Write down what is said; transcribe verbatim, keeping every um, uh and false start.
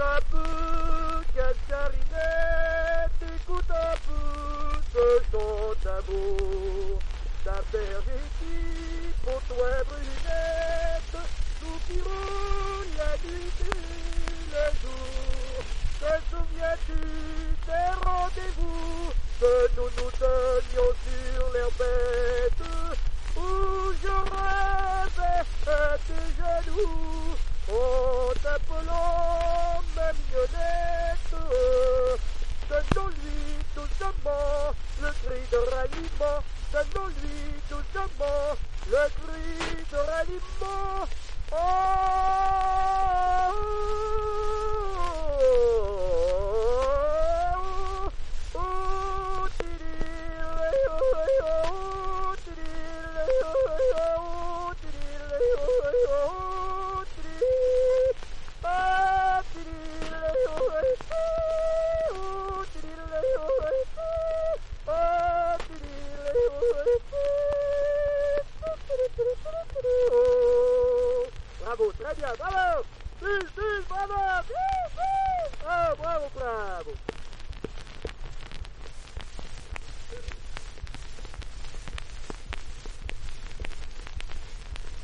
un peu, cascarinette, écoute un peu ce chant d'amour. Ta berger qui, pour toi brunette, soupiront la nuit et le jour. Te souviens-tu des rendez-vous que nous nous donnions sur l'herbette, où je rêvais à tes genoux, en t'appelant ma mignonnette. Donne-lui doucement le cri de ralliement, donne-lui doucement le cri de ralliement. Oh, oh, oh, bravo, très bien, bravo! Plus, plus, bravo! Ah, bravo, bravo!